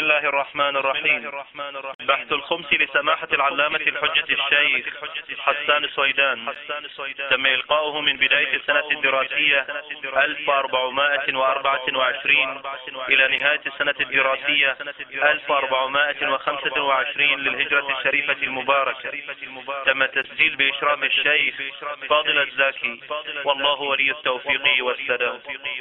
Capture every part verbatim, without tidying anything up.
الله الرحمن الرحيم. بحث الخمس لسماحة العلامة الحجة الشيخ حسان السويدان. تم إلقاؤه من بداية السنة الدراسية ألف وأربعمائة وأربعة وعشرين إلى نهاية السنة الدراسية ألف وأربعمائة وخمسة وعشرين للهجرة الشريفة المباركة. تم التسجيل بإشراف الشيخ فاضل الزاكي، والله ولي التوفيق والسداد.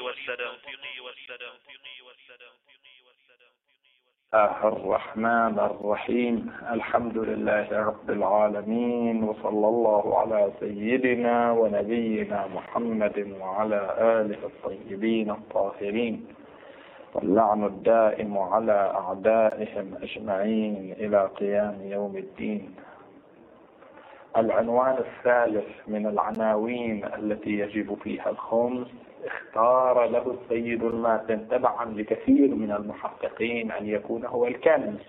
الله الرحمن الرحيم. الحمد لله رب العالمين، وصلى الله على سيدنا ونبينا محمد وعلى آله الطيبين الطاهرين، واللعن الدائم على أعدائهم أجمعين إلى قيام يوم الدين. العنوان الثالث من العناوين التي يجب فيها الخمس اختار له السيد الماتن تبعا لكثير من المحققين أن يكون هو الكنز.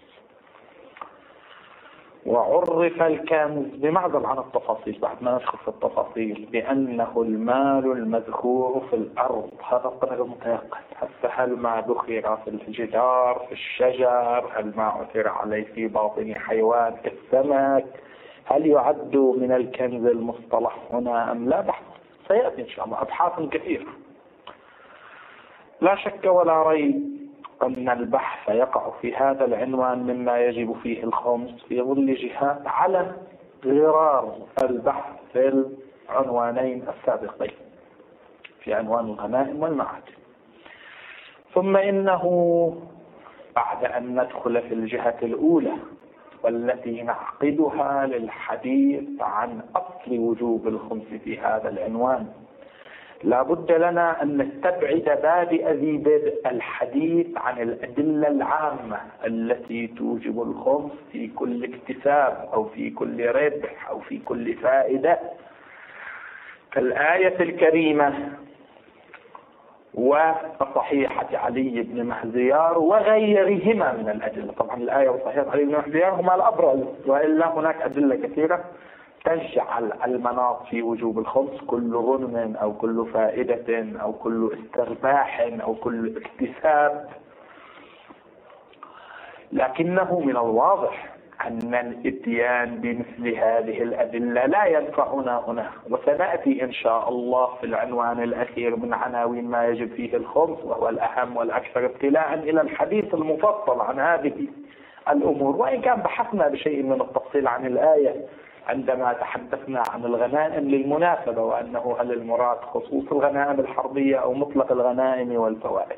وعرف الكنز بمعزل عن التفاصيل بعد ما ندخل في التفاصيل بأنه المال المذكور في الأرض. هذا القدر متيقن. حتى هل ما ذكر في الجدار في الشجر، هل ما عثر عليه في باطن حيوان كالسمك، هل يعد من الكنز المصطلح هنا أم لا؟ بحث سيأتي إن شاء الله، أبحاث كثيرة. لا شك ولا ريب أن البحث يقع في هذا العنوان مما يجب فيه الخمس في ظل جهات على غرار البحث في العنوانين السابقين، في عنوان الغنائم والمعادن. ثم إنه بعد أن ندخل في الجهة الأولى والتي نعقدها للحديث عن أصل وجوب الخمس في هذا العنوان، لا بد لنا أن نستبعد بادئ ذي بدء الحديث عن الأدلة العامة التي توجب الخمس في كل اكتساب أو في كل ربح أو في كل فائدة، كالآية الكريمة وصحيحة علي بن مهزيار وغيرهما من الأدلة. طبعا الآية وصحيحة علي بن مهزيار هما الأبرز، وإلا هناك أدلة كثيرة تجعل المناط في وجوب الخمس كل غنم أو كل فائدة أو كل استرباح أو كل اكتساب. لكنه من الواضح أن الإتيان بمثل هذه الأدلة لا ينفعنا هنا، وسنأتي إن شاء الله في العنوان الأخير من عناوين ما يجب فيه الخمس، وهو الأهم والأكثر ابتلاء، إلى الحديث المفصل عن هذه الأمور. وإن كان بحثنا بشيء من التفصيل عن الآية عندما تحدثنا عن الغنائم للمناسبة، وأنه هل المراد خصوص الغنائم الحربية أو مطلق الغنائم والفوائد.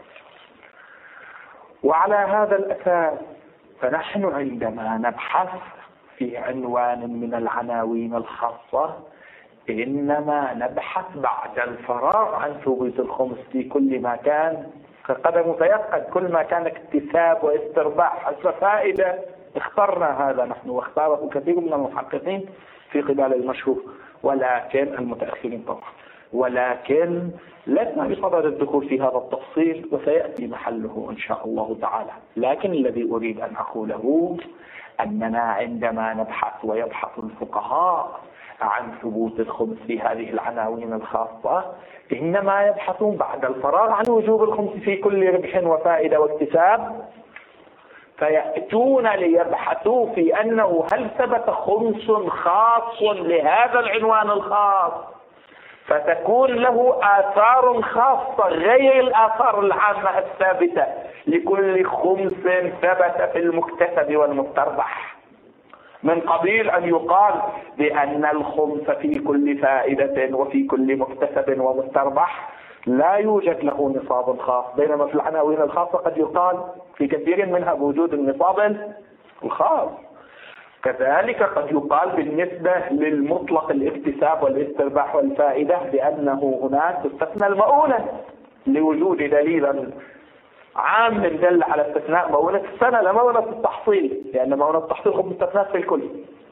وعلى هذا الأساس فنحن عندما نبحث في عنوان من العناوين الخاصة إنما نبحث بعد الفراغ عن ثبوت الخمس في كل ما كان كقدر متيقن، كل ما كان اكتساب واسترباح حسب فائدة. اخترنا هذا نحن واختاره كثير من المحققين في قبال المشهور، ولكن المتأخرين طبعا، ولكن لسنا بصدد الدخول في هذا التفصيل وسيأتي محله إن شاء الله تعالى. لكن الذي أريد أن أقوله أننا عندما نبحث ويبحث الفقهاء عن ثبوت الخمس في هذه العناوين الخاصة إنما يبحثون بعد الفراغ عن وجوب الخمس في كل ربح وفائدة واكتساب، فيأتون ليبحثوا في أنه هل ثبت خمس خاص لهذا العنوان الخاص فتكون له آثار خاصة غير الآثار العامة الثابتة لكل خمس ثبت في المكتسب والمستربح، من قبيل أن يقال بأن الخمس في كل فائدة وفي كل مكتسب ومستربح لا يوجد له نصاب خاص، بينما في العناوين الخاصة قد يقال في كثير منها بوجود النصاب الخاص. كذلك قد يقال بالنسبة للمطلق الاكتساب والاسترباح والفائدة بأنه هناك تستثنى المؤونة لوجود دليل عام دل على استثناء مؤونة السنة لا مؤونة التحصيل، لأن مؤونة التحصيل هم مستثنات في الكل.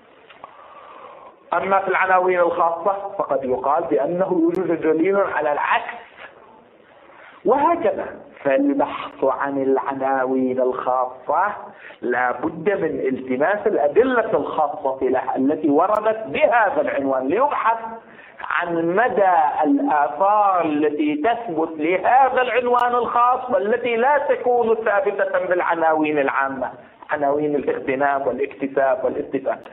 أما في العناوين الخاصة فقد يقال بأنه يوجد دليل على العكس، وهكذا. فالبحث عن العناوين الخاصة لا بد من التماس الأدلة الخاصة لها التي وردت بهذا العنوان ليبحث عن مدى الآثار التي تثبت لهذا العنوان الخاص والتي لا تكون ثابتة بالعناوين العامة، عناوين الاغتنام والاكتساب والاستفادة.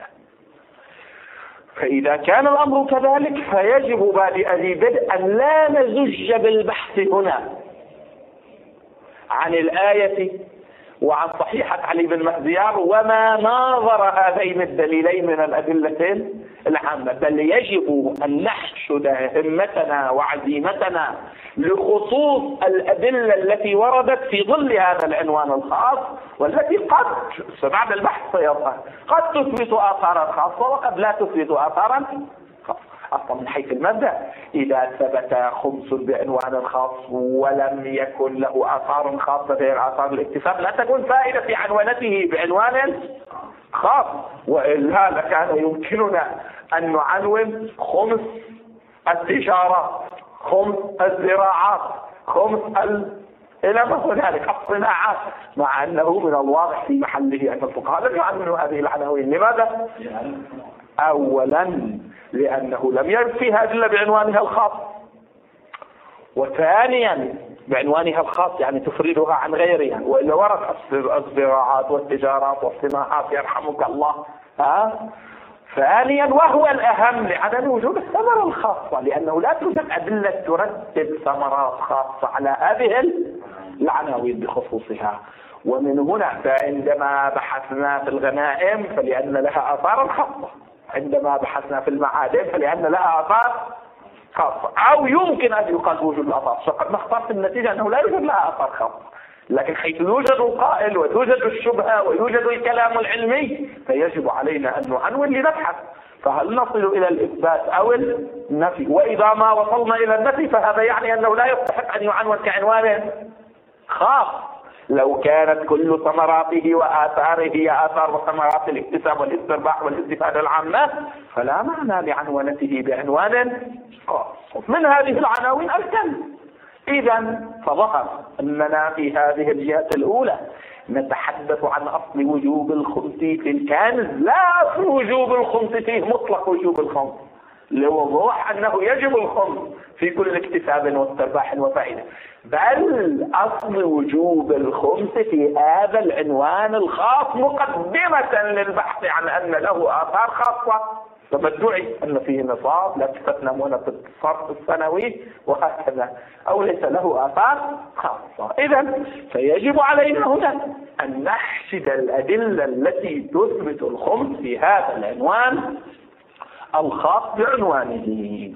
فإذا كان الأمر كذلك فيجب بادئ ذي بدء أن لا نزج بالبحث هنا عن الآية وعن صحيحة علي بن مهديار وما ناظر هذين الدليلين من الأدلة العامة، بل يجب أن نحشد همتنا وعزيمتنا لخصوص الأدلة التي وردت في ظل هذا العنوان الخاص، والتي قد بعد البحث سيظهر قد تثبت آثارا خاصة وقد لا تثبت آثارا خاصة. أصلا من حيث المبدأ إذا ثبت خمس بعنوان خاص ولم يكن له آثار خاصة غير آثار الاكتساب لا تكون فائدة في عنوانته بعنوان خاص، وإلا لكان يمكننا أن نعنون خمس التجارات، خمس الزراعات، خمس ال... إلى ما هنالك الصناعات، مع أنه من الواضح في محله أن الفقهاء لم يعنونوا هذه العناوين. لماذا؟ أولا لأنه لم يرد فيها إلا بعنوانها الخاص، وثانيا بعنوانها الخاص يعني تفردها عن غيرها، وإلا ورد الزراعات والتجارات والصناعات يرحمك الله. ها؟ ثانيا وهو الأهم لعدم وجود الثمرة الخاصة، لأنه لا توجد أدلة ترتب ثمرات خاصة على هذه العناوين بخصوصها. ومن هنا فعندما بحثنا في الغنائم فلأن لها آثار خاصة، عندما بحثنا في المعادن فلأن لها آثار خاصة، أو يمكن أن يقال وجود الآثار، فقد نختار في النتيجة أنه لا يوجد لها آثار خاصة. لكن حيث يوجد القائل وتوجد الشبهة ويوجد الكلام العلمي فيجب علينا أن نعنون لنبحث، فهل نصل إلى الإثبات أو النفي؟ وإذا ما وصلنا إلى النفي فهذا يعني أنه لا يستحق أن يعنون كعنوان خاص. لو كانت كل ثمراته وآثاره هي آثار وثمرات الاكتساب والاسترباح والاستفادة العامة فلا معنى لعنونته بعنوان خاص. من هذه العناوين الكنز. إذا فظهر أننا في هذه الجهة الأولى نتحدث عن أصل وجوب الخمس في الكنز، لا أصل وجوب الخمس فيه مطلق وجوب الخمس، لوضوح أنه يجب الخمس في كل اكتساب واسترباح وفائدة، بل أصل وجوب الخمس في هذا العنوان الخاص مقدمة للبحث عن أن له آثار خاصة، لما ادعي أن فيه نصاب لا تستثنى في الصرف السنوي وهكذا، أو ليس له آثار خاصة. إذن فيجب علينا هنا أن نحشد الأدلة التي تثبت الخمس في هذا العنوان الخاص بعنوانه.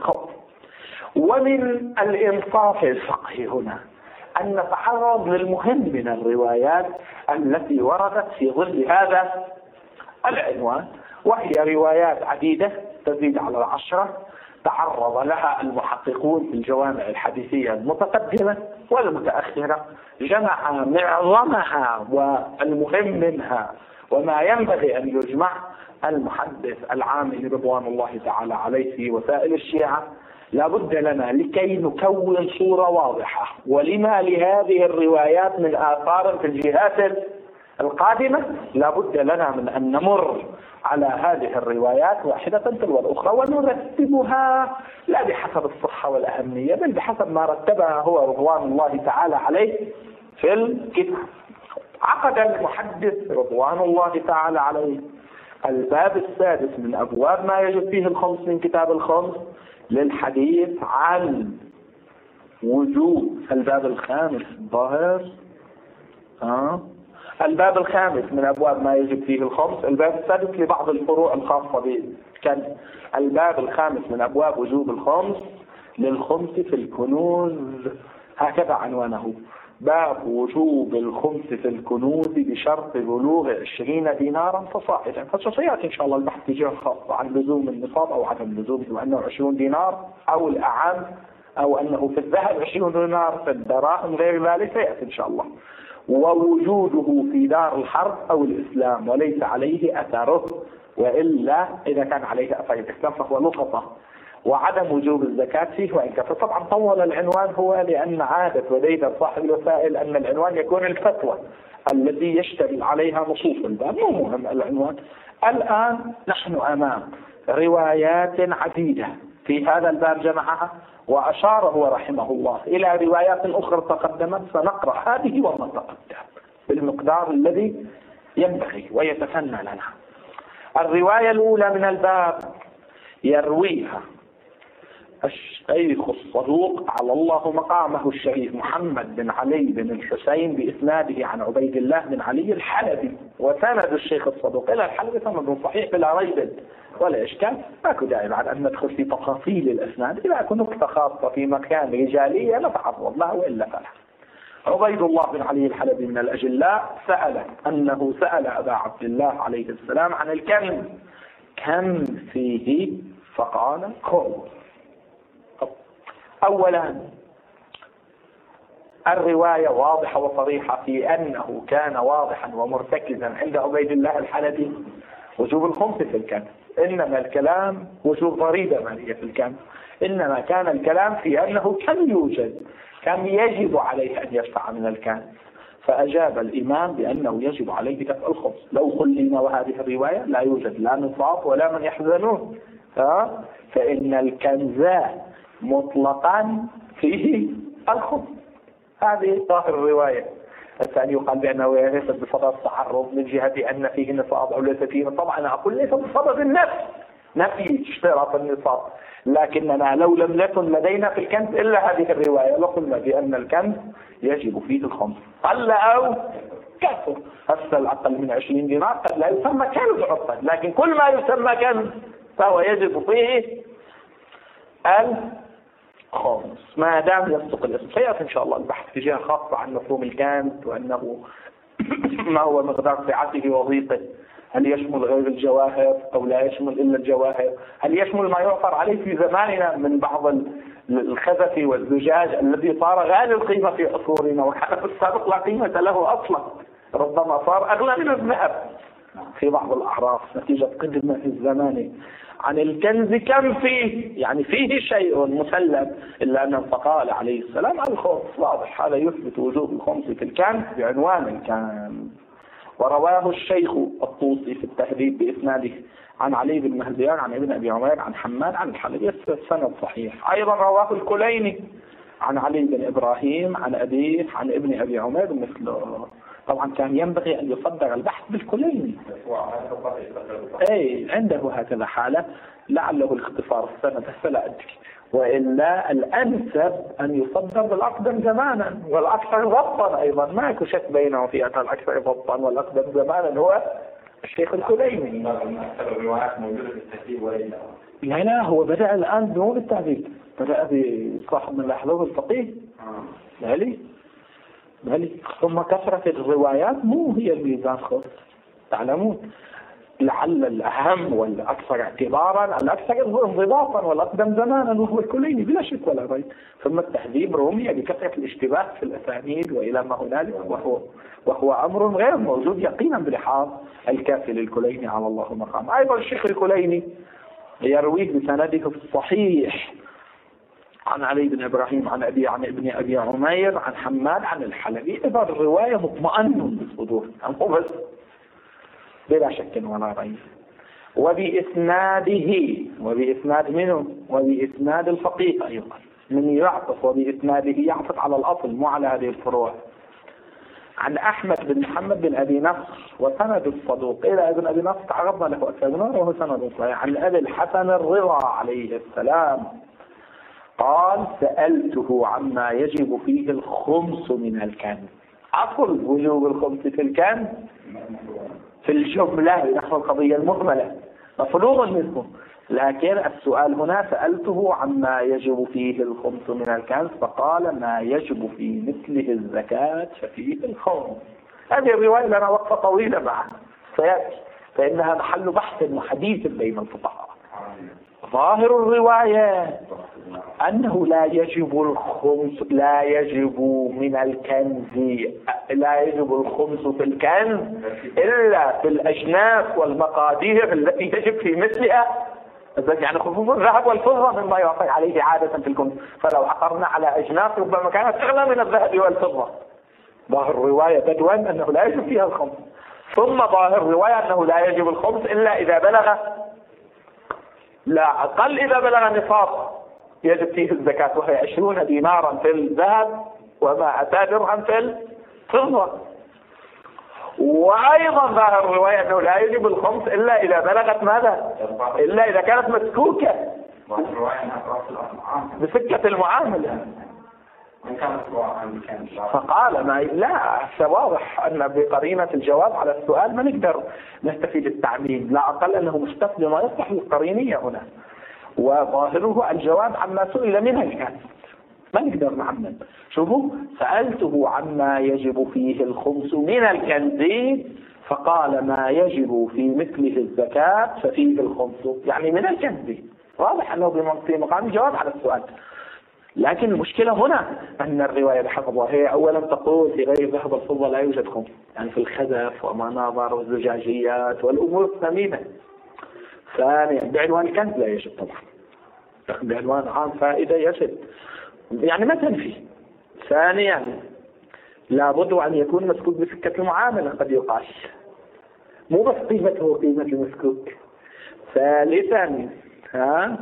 ومن الإنصاف الفقهي هنا أن نتعرض للمهم من الروايات التي وردت في ظل هذا العنوان، وهي روايات عديدة تزيد على العشرة تعرض لها المحققون في الجوامع الحديثية المتقدمة والمتأخرة، جمع معظمها والمهم منها وما ينبغي أن يجمع المحدث العامل رضوان الله تعالى عليه في وسائل الشيعة. لا بد لنا لكي نكون صورة واضحة ولما لهذه الروايات من آثار في الجهات القادمة، لا بد لنا من أن نمر على هذه الروايات واحدة تلو الأخرى ونرتبها لا بحسب الصحة والأهمية بل بحسب ما رتبها هو رضوان الله تعالى عليه في الكتاب. عقد المحدث رضوان الله تعالى عليه الباب السادس من أبواب ما يجب فيه الخمس من كتاب الخمس للحديث عن وجوب الباب الخامس الظاهر ها الباب الخامس من أبواب ما يجب فيه الخمس، الباب السادس لبعض الفروع الخاصة بالكنز. الباب الخامس من أبواب وجوب الخمس للخمس في الكنوز، هكذا عنوانه: باب وجوب الخمس في الكنوز بشرط بلوغ عشرين دينارا فصاعدا. فسيأتي إن شاء الله البحث في جهة خاصة عن لزوم النصاب أو عدم لزومه، وأنه عشرون دينار أو الأعم، أو أنه في الذهب عشرين دينار، في الدراهم غير ذلك سيأتي إن شاء الله. ووجوده في دار الحرب أو الإسلام وليس عليه أثره، وإلا إذا كان عليه أثر الإسلام فهو لقطة. وعدم وجوب الزكاة فيه وإن كان. طبعا طول العنوان هو لأن عادة وديدة صاحب الوسائل أن العنوان يكون الفتوى التي يشتمل عليها نصوص الباب، مو مهم العنوان. الآن نحن أمام روايات عديدة في هذا الباب جمعها، وأشار هو رحمه الله إلى روايات أخرى تقدمت، سنقرأ هذه وما تقدم بالمقدار الذي ينبغي ويتسنى لنا. الرواية الأولى من الباب يرويها الشيخ الصدوق على الله مقامه الشريف محمد بن علي بن الحسين بإسناده عن عبيد الله بن علي الحلبي. وسند الشيخ الصدوق إلى الحلبي سند صحيح بلا ريب ولا إشكال، ماكو داعي بعد أن ندخل في تفاصيل الإسناد. إذا أكو نقطة خاصة في مكان رجالية نتعرض لها وإلا فلا. عبيد الله بن علي الحلبي من الأجلاء سأل أنه سأل أبا عبد الله عليه السلام عن الكم، كم فيه؟ فقال خمس. أولا الرواية واضحة وصريحة في أنه كان واضحا ومرتكزا عند عبيد الله الحلبي وجوب الخمس في الكنز، إنما الكلام وجوب ضريبة مالية في الكنز، إنما كان الكلام في أنه كم يوجد، كم يجب عليه أن يدفع من الكنز. فأجاب الإمام بأنه يجب عليه دفع الخمس. لو خلينا وهذه الرواية لا يوجد لا نصاب ولا من يحزنون، فإن الكنز مطلقا فيه الخمس. هذه ظاهر الرواية. الثاني يقال بأنه ليس بصدد التعرض من جهة أن فيه نصاب أو ليس فيه نصاب. أنا أقول ليس بصدد النفي، نفي اشتراط النصاب، لكننا لو لم يكن لدينا في الكنز إلا هذه الرواية لقلنا بأن الكنز يجب فيه الخمس قل أو كثر. هسه الأقل من عشرين دينار قد لا يسمى كنز عطا، لكن كل ما يسمى كنز فهو يجب فيه الخمس ما دام يصدق الاسم. سيأتي إن شاء الله البحث في جهة خاصة عن مفهوم الكنز وأنه ما هو مقدار سعته وضيقه، هل يشمل غير الجواهر أو لا يشمل إلا الجواهر، هل يشمل ما يعثر عليه في زماننا من بعض الخزف والزجاج الذي صار غالي القيمة في عصورنا وكان في السابق لا قيمة له أصلا، ربما صار أغلى من الذهب في بعض الأعراف نتيجة قدمة الزمان. عن الكنز كم فيه، يعني فيه شيء مسلم، إلا أنه فقال عليه السلام عن الخمس. واضح هذا يثبت وجوب الخمس في الكنز بعنوان الكنز. ورواه الشيخ الطوسي في التهذيب بإسناده عن علي بن مهديان عن ابن أبي عمير عن حماد عن الحلبي، السند صحيح. أيضا رواه الكليني عن علي بن إبراهيم عن أبيه عن ابن أبي عمير مثله. طبعا كان ينبغي أن يصدر البحث بالكليني، أي عنده هكذا حالة لعله الاختصار السند فلا أدري، وإلا الأنسب أن يصدر بالأقدم زمانا والأكثر ضبطا. أيضا ما شك بينه في أن الأكثر ضبطا والأقدم زمانا هو الشيخ الكليني. لا لا هو بدأ الآن مو بالتعذيب، بدأ بصاحب من الأحذاب الفقيه مالي مالي ثم كثرة الروايات مو هي الميزان خاص. تعلمون لعل الأهم والأكثر اعتبارا الأكثر انضباطا والأقدم زمانا وهو الكليني بلا شك ولا ريب. ثم التهذيب رمي بكثرة الاشتباه في الأسانيد وإلى ما هنالك، وهو وهو أمر غير موجود يقينا بلحاظ الكافي للكليني على الله مقام. أيضا الشيخ الكليني يرويه بسنده في الصحيح عن علي بن إبراهيم عن أبي عن ابن أبي عمير عن حماد عن الحلبي. إذا الرواية مطمئن بالصدور مو بس بلا شك ولا ريب. وبإسناده وبإسناد منه وبإسناد الفقيه أيضا من يعطف، وبإسناده يعطف على الأصل مو على هذه الفروع. عن أحمد بن محمد بن أبي نصر وسند الصدوق إلى ابن أبي نصر تعرضنا له أكثر وهو سند صحيح. عن أبي الحسن الرضا عليه السلام قال سألته عما يجب فيه الخمس من الكنز. أصل وجوب الخمس في الكنز في الجملة نحو القضية المهملة مفروغ منه، لكن السؤال هنا سألته عما يجب فيه الخمس من الكنز فقال ما يجب في مثله الزكاة ففيه الخمس. هذه الرواية لنا وقفة طويلة معها سيأتي، فإنها محل بحث وحديث بين الفقهاء. ظاهر الرواية أنه لا يجب الخمس لا يجب من الكنز لا يجب الخمس في الكنز إلا في الأجناس والمقادير التي يجب في مثلها، يعني خصوصا الذهب والفضة مما يعطي عليه عادة في الكنز. فلو عقرنا على أجناس ربما كانت أغلى من الذهب والفضة. ظاهر الرواية بدوا أنه لا يجب فيها الخمس، ثم ظاهر الرواية أنه لا يجب الخمس إلا إذا بلغ لا أقل إذا بلغ نصاب يجب فيه الزكاة، وهي عشرون دينارا في الذهب وما أتى درهم في الفضة. وأيضا ظاهر الرواية أنه لا يجب الخمس إلا إذا بلغت ماذا؟ إلا إذا كانت مسكوكة بسكة المعاملة. فقال ما لا واضح أن بقرينة الجواب على السؤال ما نقدر نستفيد التعميم، لا أقل أنه مستثنى ما يصلح للقرينية هنا، وظاهره الجواب عما سئل منها الكاتب، ما نقدر نعمم. شوفوا سألته عما يجب فيه الخمس من الكنز فقال ما يجب في مثله الزكاة ففيه الخمس، يعني من الكنز. واضح أنه في مقام الجواب على السؤال. لكن المشكلة هنا أن الرواية بحفظها هي أولا تقول في غير الذهب والفضة لا يوجد خمس، يعني في الخزف ومناظر والزجاجيات والأمور الثمينة. ثانيا بعنوان الكنز لا يوجد طبعا، بعنوان عام فائدة يجب، يعني ما تنفي. ثانيا لابد أن يكون مسكوك بسكة المعاملة، قد يقال مو بس قيمته قيمة المسكوك. ثالثا ها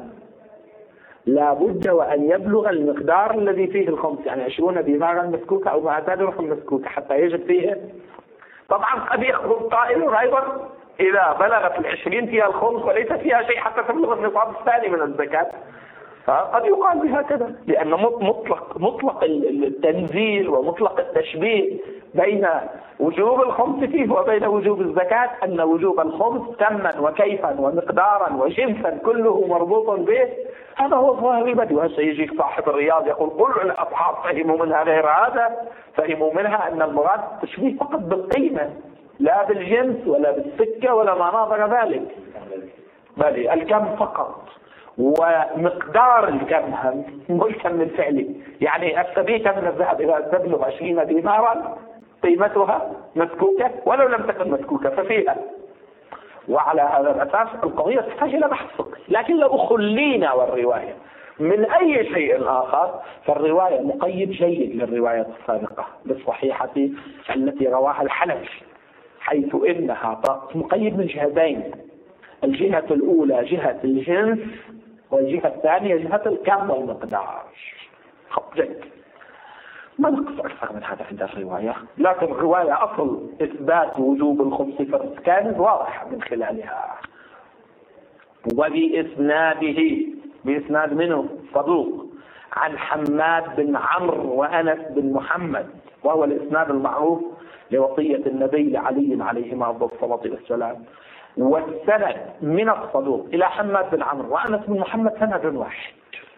لابد وأن يبلغ المقدار الذي فيه الخمس، يعني عشرون دينارا مسكوكة أو ما أتى درهم مسكوكة حتى يجب فيه. طبعا قد يخرج قائل أيضا إذا بلغت العشرين فيها الخمس وليس فيها شيء حتى تبلغ النصاب الثاني من الزكاة، فقد يقال بهكذا، لأن مطلق مطلق التنزيل ومطلق التشبيه بين وجوب الخمس فيه وبين وجوب الزكاة أن وجوب الخمس تما وكيفا ومقدارا وجنسا كله مربوط به. هذا هو الظاهر البديهي. وسيجي صاحب الرياض يقول كل الأصحاب فهموا منها غير هذا، فهموا منها أن المراد تشبيه فقط بالقيمة لا بالجنس ولا بالسكة ولا ما ناظر ذلك، بل الكم فقط ومقدار الكم هم مو الكم الفعلي. يعني السبيكة من الذهب إذا تبلغ عشرين دينارا قيمتها مسكوكة ولو لم تكن مسكوكة ففيها. وعلى هذا الأساس القضية تحتاج إلى بحث فقهي. لكن لو خلينا والرواية من أي شيء آخر فالرواية مقيد جيد للرواية السابقة بالصحيحة التي رواها الحنفي، حيث إنها مقيد من جهتين، الجهة الأولى جهة الجنس والجهة الثانية جهة الكم والمقدار. خط جيد، ما نقص أكثر من هذا عند الرواية. لكن الرواية أصل إثبات وجوب الخمس في الكنز واضح من خلالها. وبإسناده بإسناد منه صدوق عن حماد بن عمرو وأنس بن محمد، وهو الإسناد المعروف لوصية النبي لعلي عليهما أفضل الصلاة والسلام. والسند من الصدوق إلى حماد بن عمرو وأنس بن محمد سند واحد،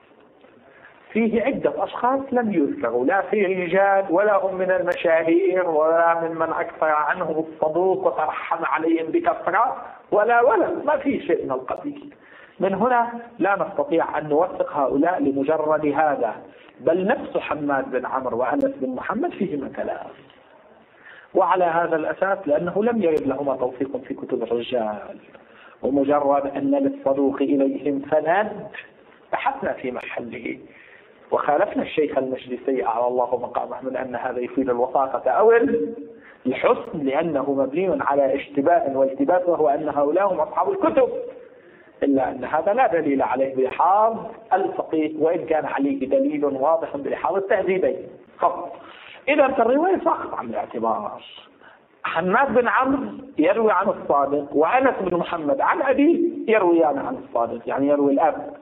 فيه عدة أشخاص لم يذكروا لا في رجال ولا هم من المشاهير ولا من من أكثر عنهم الصدوق وترحم عليهم بكثرة ولا ولا ما في شيء من القبيل. من هنا لا نستطيع أن نوثق هؤلاء لمجرد هذا، بل نفس حماد بن عمرو وأنس بن محمد فيهما كلام. وعلى هذا الأساس لأنه لم يرد لهما توثيق في كتب الرجال، ومجرد أن للصدوق إليهم سند بحثنا في محله وخالفنا الشيخ المجلسي أعلى الله مقامه من أن هذا يفيد الوثاقة أو الحسن، لأنه مبني على اشتباه والتباس، وهو أن هؤلاء هم أصحاب الكتب، إلا أن هذا لا دليل عليه بإحاض الفقيه، وإن كان عليه دليل واضح بإحاض التهذيبين فقط. إذا الرواية ساقط عن الاعتبار. حماد بن عمرو يروي عن الصادق وأنس بن محمد عن أبيه يرويان عن الصادق، يعني يروي الأب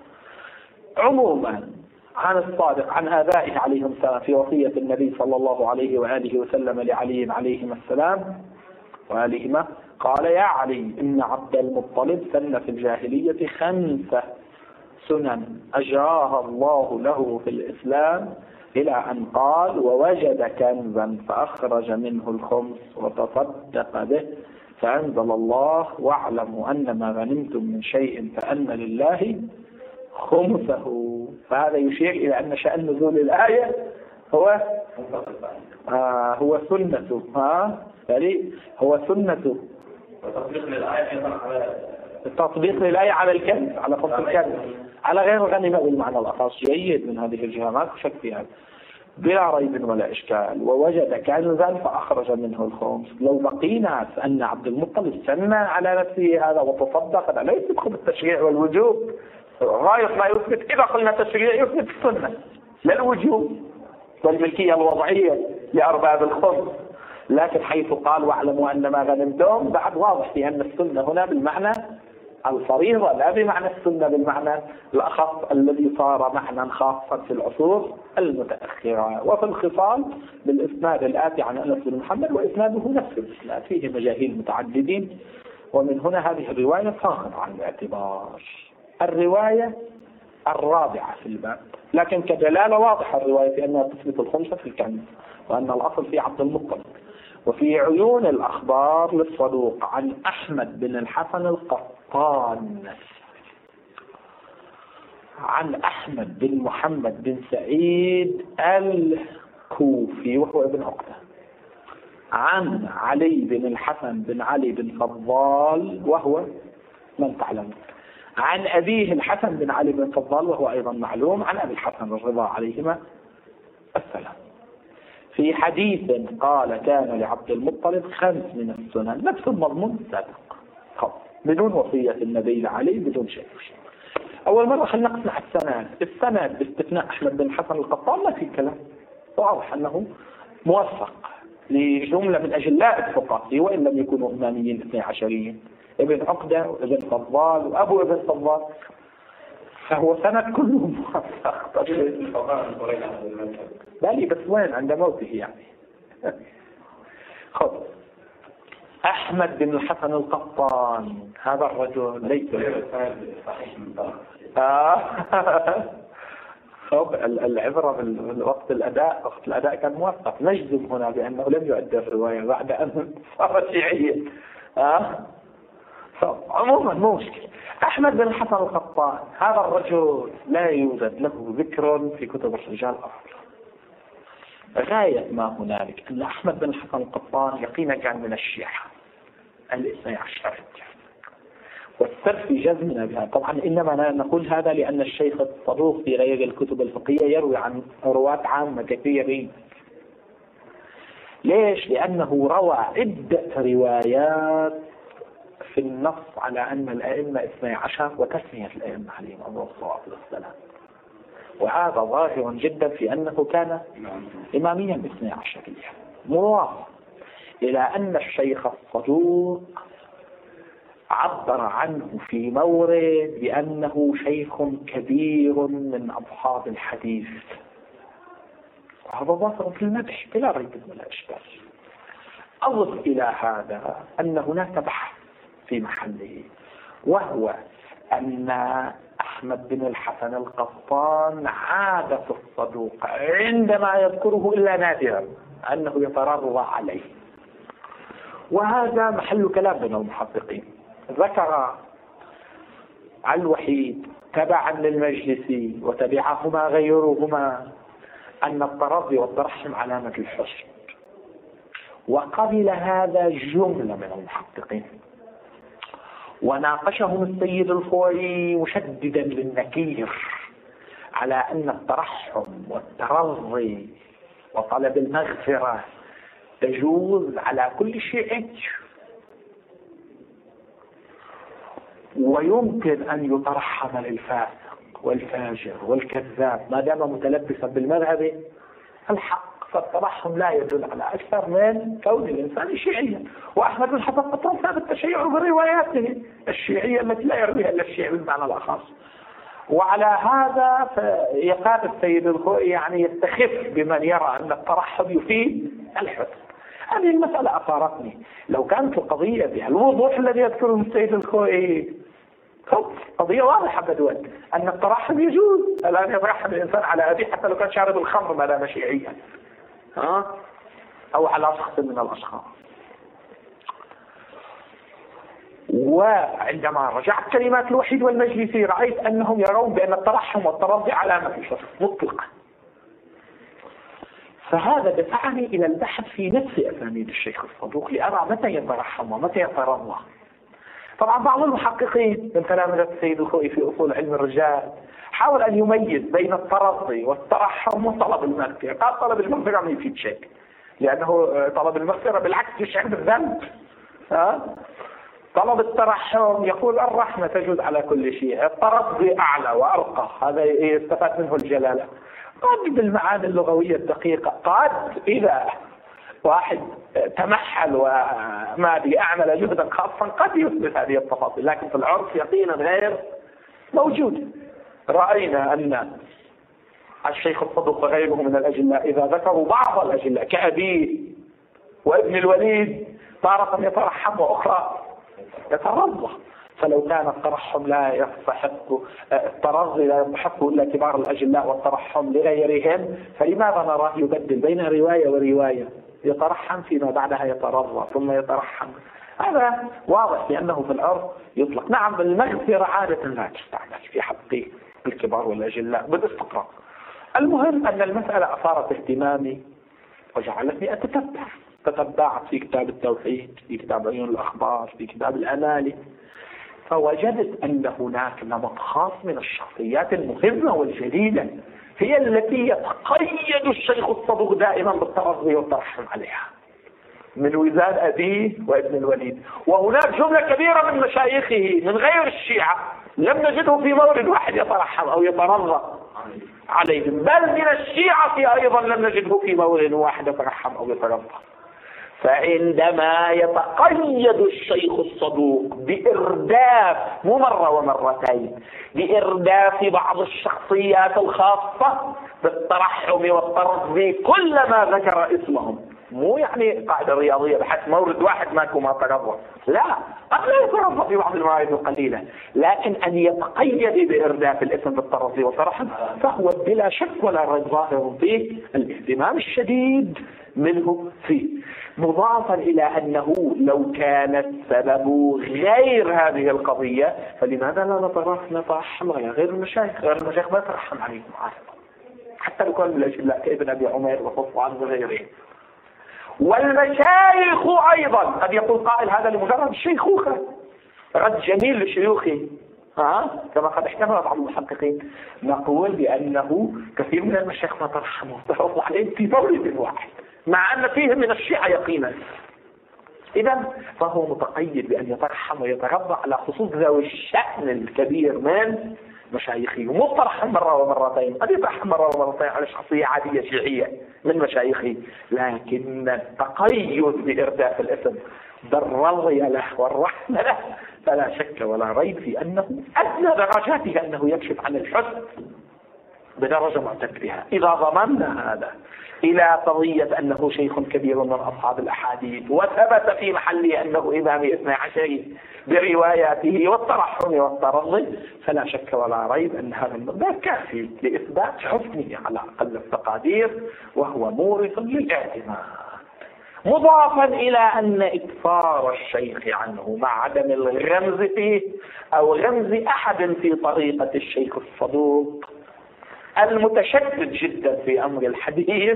عموما عن الصادق عن آبائه عليهم السلام في وصية النبي صلى الله عليه وآله وسلم لعلي عليهما السلام وآلهما قال يا علي إن عبد المطلب سن في الجاهلية خمسة سنن أجراها الله له في الإسلام، إلى أن قال ووجد كنزا فأخرج منه الخمس وتصدق به، فأنزل الله واعلموا أن ما غنمتم من شيء فأن لله خمسه. فهذا يشير إلى أن شأن نزول الآية هو آه هو سنته ها يعني هو سنته وتطبيق للآية أيضا على التطبيق للآية على الكنز، على فصل الكنز، على غير الغنيمة بالمعنى الأخص. جيد من هذه الجهة ما شك في هذا بلا ريب ولا إشكال. ووجد كنزا فأخرج منه الخمس. لو بقينا أن عبد المطلب سمى على نفسه هذا وتصدق، هذا لا يسبق بالتشريع والوجوب، غاية ما يثبت إذا قلنا تشريع يثبت السنة لا الوجوب والملكية الوضعية لأرباب الخمس. لكن حيث قال واعلموا أن ما غنمتم بعد واضح في أن السنة هنا بالمعنى الفريضة لا بمعنى السنة بالمعنى الأخص الذي صار معنى خاصا في العصور المتأخرة. وفي الخصال بالإسناد الآتي عن أنس بن محمد وإسناده نفس الإسناد فيه مجاهيل متعددين، ومن هنا هذه الرواية صاغرة عن الاعتبار. الرواية الرابعة في الباب لكن كدلالة واضحة الرواية في أنها تثبت الخمسة في الكنز وأن الأصل في عبد المطلب. وفي عيون الأخبار للصدوق عن أحمد بن الحسن القطان عن أحمد بن محمد بن سعيد الكوفي وهو ابن عقدة عن علي بن الحسن بن علي بن فضال وهو من تعلم عن أبيه الحسن بن علي بن فضال وهو أيضا معلوم عن أبي الحسن الرضا عليهما السلام في حديث قال كان لعبد المطلب خمس من السنن نفس المضمون السابق بدون وصية النبي عليه بدون شيء. أول مرة خلينا نقسم السند. السند باستثناء أحمد بن الحسن القطان ما في كلام واضح أنه موثق لجملة من أجلاء الفقهاء وإن لم يكونوا إماميين اثني عشريين ابن عقدة وابن فضال وأبو ابن فضال فهو سند كله موثق. بالي بس وين عند موته يعني. خذ أحمد بن الحسن القطان هذا الرجل ليس آه. خب العبرة بالوقت الأداء وقت الأداء كان موثق. نجزم هنا بأنه لم يؤدي الرواية بعد أن صار شيعيا. آه. عموما مو مشكلة. أحمد بن الحسن القطان هذا الرجل لا يوجد له ذكر في كتب الرجال أصلا. غاية ما هنالك أن أحمد بن الحسن القطان يقينا كان من الشيعة الاثني عشر والسر في جزمنا بها. طبعا إنما نقول هذا لأن الشيخ الصدوق في غير الكتب الفقهية يروي عن رواة عامة كثيرين. ليش؟ لأنه روى عدة روايات في النص على أن الأئمة اثني عشر وتسمية الأئمة عليهم الصلاة والسلام، وهذا ظاهر جدا في أنه كان إماميا باثني عشرية مواصل إلى أن الشيخ الصدوق عبر عنه في مورد بأنه شيخ كبير من أصحاب الحديث، وهذا ظاهر في المدح بلا ريب ولا إشكال. أضف إلى هذا أن هناك بحث في محله، وهو أن أحمد بن الحسن القطان عادة الصدوق عندما يذكره إلا نادرا أنه يترضى عليه، وهذا محل كلام بين المحققين. ذكر الوحيد تبعا للمجلسي وتبعهما غيرهما أن الترضي والترحم علامة الحسن، وقبل هذا جملة من المحققين، وناقشهم السيد الخوئي مشددا للنكير على أن الترحم والترضي وطلب المغفرة تجوز على كل شيء، ويمكن أن يترحم للفاسق والفاجر والكذاب ما دام متلبسا بالمذهب الحق، فالترحم لا يدل على أكثر من كون الإنسان شيعيا. وأحمد بن الحسن القطان ثابت التشيع برواياته الشيعية التي لا يرويها إلا الشيعي بالمعنى الأخص. وعلى هذا يكاد السيد الخوئي يعني يستخف بمن يرى أن الترحم يفيد الحسن. هذه المسألة أثارتني. لو كانت القضية بالوضوح الذي يذكره السيد الخوئي قضية واضحة بدون أن الترحم يجوز، الآن يترحم الإنسان على أبيه حتى لو كان شارب الخمر ما دام شيعيا ها أو على شخص من الأشخاص. وعندما رجعت كلمات الوحيد والمجلسي رأيت أنهم يرون بأن الترحم والترضي علامة الحسن مطلقة، فهذا دفعني إلى البحث في نفس أسانيد الشيخ الصدوق لأرى متى يترحم ومتى يترضى. طبعا بعض المحققين من تلامذة السيد الخوئي في أصول علم الرجال حاول أن يميز بين الترضي والترحم وطلب المغفرة. قال طلب المغفرة ما يفيد شيء، لأنه طلب المغفرة بالعكس يشعر بالذنب. ها طلب الترحم يقول الرحمة تجوز على كل شيء، الترضي أعلى وأرقى، هذا يستفاد منه الجلالة. قد بالمعاني اللغوية الدقيقة، قد إذا واحد تمحل وما أدري أعمل جهدا خاصا قد يثبت هذه التفاصيل، لكن في العرف يقينا غير موجود. رأينا أن الشيخ الصدوق وغيره من الأجلاء إذا ذكروا بعض الأجلاء كأبيه وابن الوليد تارة يترحم وأخرى يترضى، فلو كان الترحم لا يستحق الترضي لا يستحق إلا كبار الأجلاء والترحم لغيرهم، فلماذا نراه يبدل بين رواية ورواية، يترحم فيما بعدها يترضى ثم يترحم؟ هذا واضح بأنه في العرف يطلق. نعم المغفرة عادة لا تستعمل في حق الكبار والأجلاء بالاستقراء. المهم أن المسألة أثارت اهتمامي وجعلتني أتتبع، تتبعت في كتاب التوحيد، في كتاب عيون الأخبار، في كتاب الأمالي، فوجدت أن هناك نمط خاص من الشخصيات المهمة والجليلة هي التي يتقيد الشيخ الصدوق دائما بالترضي والترحم عليها، من وزان أبيه وابن الوليد. وهناك جملة كبيرة من مشايخه من غير الشيعة لم نجده في مورد واحد يترحم أو يترضى عليهم، بل من الشيعة أيضا لم نجده في مورد واحد يترحم أو يترضى. فعندما يتقيد الشيخ الصدوق بإرداف مو مرة ومرتين، بإرداف بعض الشخصيات الخاصة بالترحم والترضي كلما ذكر اسمهم، مو يعني قاعدة رياضية بحث مورد واحد ماكو ما ترضى، لا، قد لا يترضى في بعض الموارد القليلة، لكن أن يتقيد بإرداف الاسم بالترضي والترحم فهو بلا شك ولا ريب ظاهر فيه الاهتمام الشديد منه فيه، مضافا إلى أنه لو كان السبب غير هذه القضية فلماذا لا نترحم غير المشايخ؟ غير المشايخ ما يترحم عليهم حتى لو كانوا الأجلاء كابن أبي عمير وصفوان وغيره. والمشايخ أيضا قد يقول قائل هذا لمجرد الشيخوخة، رد جميل لشيوخه، ها كما قد احتمل بعض المحققين. نقول بأنه كثير من المشايخ ما ترحموا ترضوا عليهم في مورد واحد مع أن فيهم من الشيعة يقينا. إذا فهو متقيد بأن يترحم ويترضى على خصوص ذوي الشأن الكبير من مشايخه، مو ترحم مرة ومرتين، قد يترحم مرة ومرتين على شخصية عادية شيعية من مشايخه، لكن التقيد بإرداف الاسم بالرضي له والرحمة له فلا شك ولا ريب في أنه أدنى درجاته أنه يكشف عن الحسن بدرجة معتبرها. إذا ضمننا هذا إلى قضية أنه شيخ كبير من أصحاب الأحاديث وثبت في محله أنه إمام اثني عشر برواياته والترحم والترضي، فلا شك ولا ريب أن هذا المقدار كافي لإثبات حسنه على أقل التقادير، وهو مورث للاعتماد. مضافا إلى أن إكثار الشيخ عنه مع عدم الغمز فيه أو غمز أحد في طريقة الشيخ الصدوق المتشدد جدا في أمر الحديث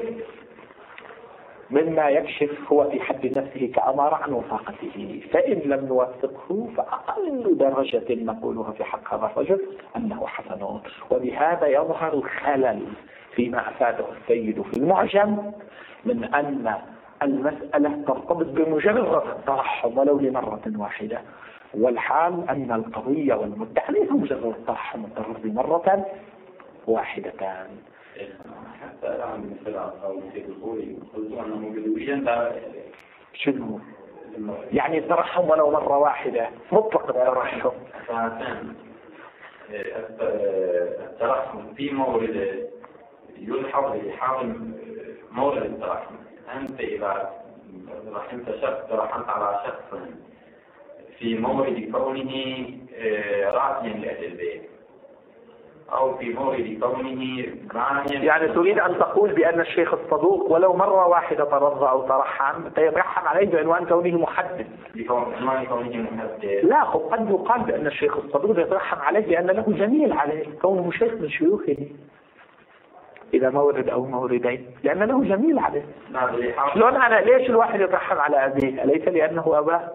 مما يكشف هو في حد نفسه كأمارة عن وثاقته، فإن لم نوثقه فأقل درجة نقولها في حق هذا الرجل أنه حسن. وبهذا يظهر الخلل فيما أفاده السيد في المعجم من أن المسألة ترتبط بمجرد الترحم ولو لمرة واحدة، والحال أن القضية والمدعى ليس مجرد الترحم والترضي مرة واحدتان. حتى الآن مثل أو مثل الخوري قلت أنه بالوجين شنو يعني الترحم ولو مرة واحدة مطلق الترحم؟ الترحم في مورد يلحظ يحاول مورد الترحم. أنت إذا رحمت شخص ترحمت على شخص في مورد كونه راعيا لأهل البيت أو في مورد كونه مانعا، يعني تريد أن تقول بأن الشيخ الصدوق ولو مرة واحدة ترضى أو ترحم يترحم عليه بعنوان كونه محدث؟ بعنوان كونه محدث لا، قد يقال بأن الشيخ الصدوق يترحم عليه لأن له جميل عليه كونه شيخ من شيوخه إذا مورد أو موردين، لأن له جميل عليه. شلون أنا ليش الواحد يترحم على أبيه؟ أليس لأنه أباه؟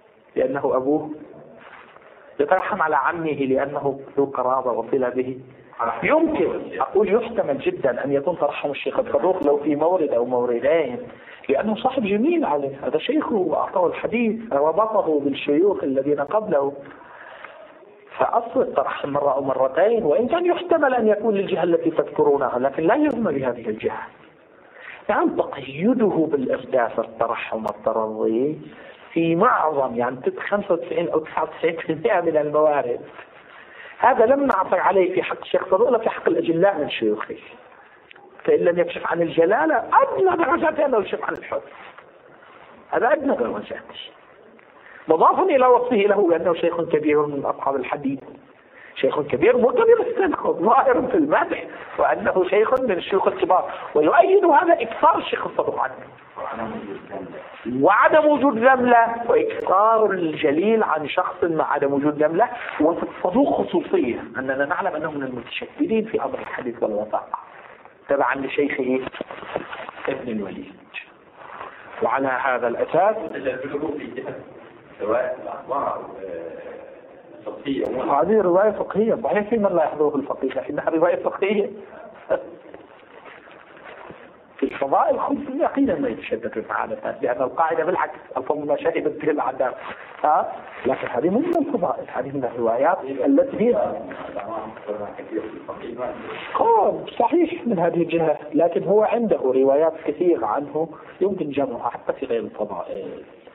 لأنه أبوه؟ يترحم على عمه لأنه ذو قرابة وصلة به؟ يمكن أقول يحتمل جدا أن يكون ترحم الشيخ الصدوق لو في مورد أو موردين، لأنه صاحب جميل عليه، هذا شيخه وأعطاه الحديث وربطه بالشيوخ الذين قبله، فأصل الترحم مرة أو مرتين، وإن كان يحتمل أن يكون للجهة التي تذكرونها، لكن لا يزم بهذه الجهة. يعني تقيده بالإحداث الترحم والترضي في معظم يعني خمسة وتسعين أو تسعة وتسعين بالمئة من الموارد، هذا لم نعثر عليه في حق الشيخ صدوق ولا في حق الأجلاء من شيوخه. فإن لم يكشف عن الجلالة أدنى درجات أنه يكشف عن الحب، هذا أدنى درجات، مضافا إلى وصفه له بأنه شيخ كبير من أصحاب الحديث، شيخ كبير مكبر السن ظاهر في المدح، وأنه شيخ من الشيوخ الكبار، ويؤيد هذا إكثار الشيخ الصدوق عنه وعدم وجود ذملة، وإكثار الجليل عن شخص مع عدم وجود ذملة. وفي الصدوق خصوصية أننا نعلم أنه من المتشددين في أمر الحديث والوثاقة تبعا لشيخه ابن الوليد. وعلى هذا الأساس هذه رواية فقهية صحيح، في من لا يحضره الفقيه لكنها رواية فقهية. في الفضائل خمس يقينا ما يتشدد في العادة، لأن القاعدة بالعكس الفضل ما شهدت به العادات، ها لكن هذه من الفضائل، هذه من الروايات التي هي قام صحيح من هذه الجهة، لكن هو عنده روايات كثيرة عنه يمكن جمعها حتى في غير الفضائل.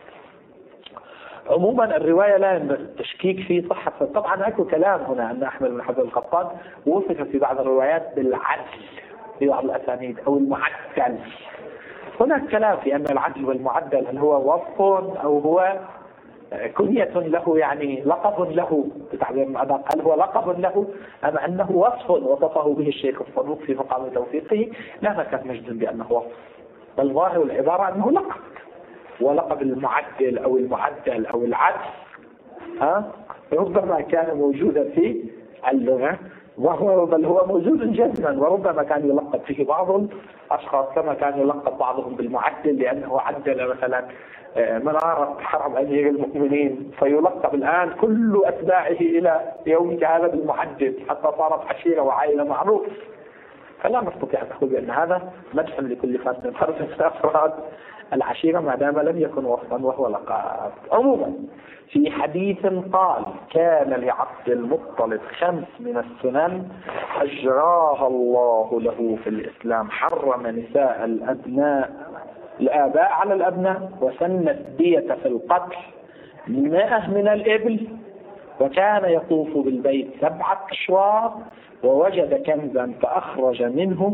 عموما الرواية لا ينبغي التشكيك في صحة، طبعا اكو كلام هنا أن أحمد بن حزم القطان وصف في بعض الروايات بالعدل في بعض الأسانيد أو المعدل. هناك كلام في أن العدل والمعدل هل هو وصف أو هو كنية له، يعني لقب له بتعبير أدق، هل هو لقب له أم أنه وصف وصفه به الشيخ الصدوق في مقام توثيقه؟ لا مكان مجد بأنه وصف، بل ظاهر العبارة أنه لقب، ولقب المعدل أو المعدل أو العدل ها ربما كان موجودا في اللغة، وهو بل هو موجود جزما، وربما كان يلقب فيه بعض الأشخاص كما كان يلقب بعضهم بالمعدل لأنه عدل مثلا منارة حرم أمير المؤمنين، فيلقب الآن كل أتباعه إلى يومك هذا بالمعدل حتى صارت عشيرة وعائلة معروف. فلا نستطيع أن نقول بأن هذا مدح لكل فرد من فرد من أفراد العشيرة ما دام لم يكن وصفا وهو لقب. عموما في حديث قال: كان لعبد المطلب خمس من السنن أجراها الله له في الإسلام، حرم نساء الأبناء الآباء على الأبناء، وسن الدية في القتل مئة من الإبل، وكان يطوف بالبيت سبعة أشواط، ووجد كنزا فأخرج منه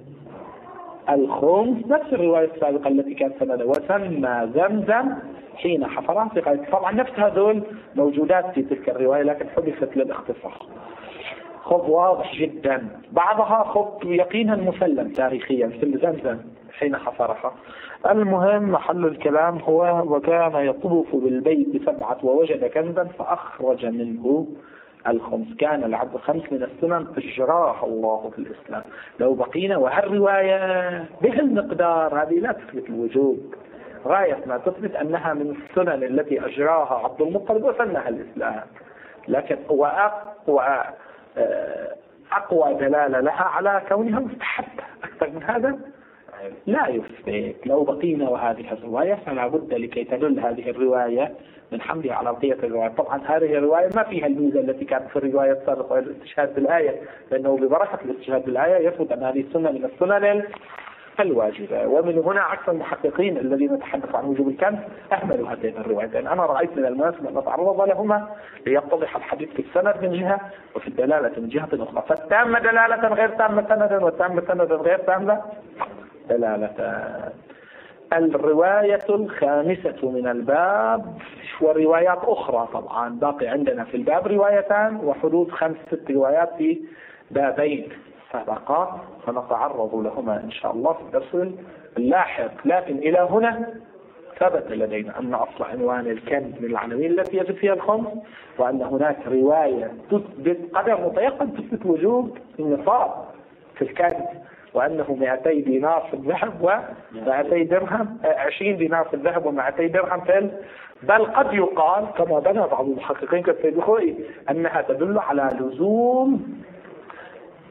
الخمس، نفس الرواية السابقة التي كانت سنة، وسمى زمزم حين حفرها في قيد. طبعا نفس هذول موجودات في تلك الرواية لكن حدثت للاختصار. خب واضح جدا، بعضها خب يقينا مسلم تاريخيا مثل زمزم حين حفرها. المهم محل الكلام هو وكان يطوف بالبيت سبعة ووجد كنزا فأخرج منه الخمس. كان العبد خمس من السنن أجراها الله في الإسلام. لو بقينا وهالرواية به المقدار هذه لا تثبت الوجوب، غاية ما تثبت أنها من السنن التي أجراها عبد المطلب وسنها الإسلام، لكن وأقوى أقوى دلالة لها على كونها مستحبة. أكثر من هذا لا يثبت. لو بقينا وهذه الرواية فلا بد لكي تدل هذه الرواية من حملها على بقية الرواية. طبعا هذه الرواية ما فيها الميزة التي كانت في الرواية السابقة الاستشهاد بالآية، لأنه ببركة الاستشهاد بالآية يثبت أن هذه السنة من السنن الواجبة. ومن هنا أكثر المحققين الذين تحدثوا عن وجوب الكنز أهملوا هاتين الروايتين. أنا رأيت من المناسب أن نتعرض لهما ليتضح الحديث في السند من جهة وفي الدلالة من جهة أخرى، فالتامة دلالة غير تامة سندا والتامة سندا غير تامة دلالة. الرواية الخامسة من الباب وروايات أخرى، طبعا باقي عندنا في الباب روايتان وحدود خمس ست روايات في بابين سابقا سنتعرض لهما إن شاء الله في الدرس اللاحق. لكن إلى هنا ثبت لدينا أن أصل عنوان الكنز من العناوين التي يجب فيها الخمس، وأن هناك رواية تثبت قدر متيقن تثبت وجوب النصاب في الكنز، وأنه مئتي دينار في الذهب ومئتي درهم، عشرين دينار في الذهب ومئتي درهم في، بل قد يقال كما بنى بعض المحققين كالسيد الخوئي أنها تدل على لزوم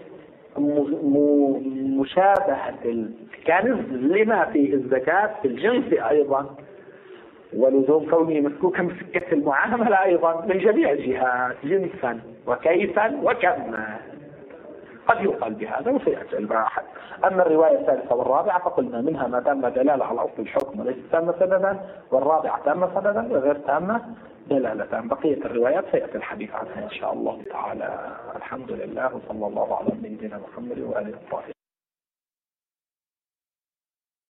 مشابهة الكنز لما في الزكاة في الجنس أيضا، ولزوم كونه مسكوكا بسكة المعاملة أيضا من جميع الجهات جنسا وكيفا وكما. قد يقال بهذا وسيأتي الباحث. أما الرواية الثالثة والرابعة فقلنا منها ما تم دلالة على أصل الحكم وليس تامة سببا، والرابعة تامة سببا وغير تامة دلالة. بقية الروايات سيأتي الحديث عنها إن شاء الله تعالى. الحمد لله وصلى الله على سيدنا محمد وآله الطاهرين.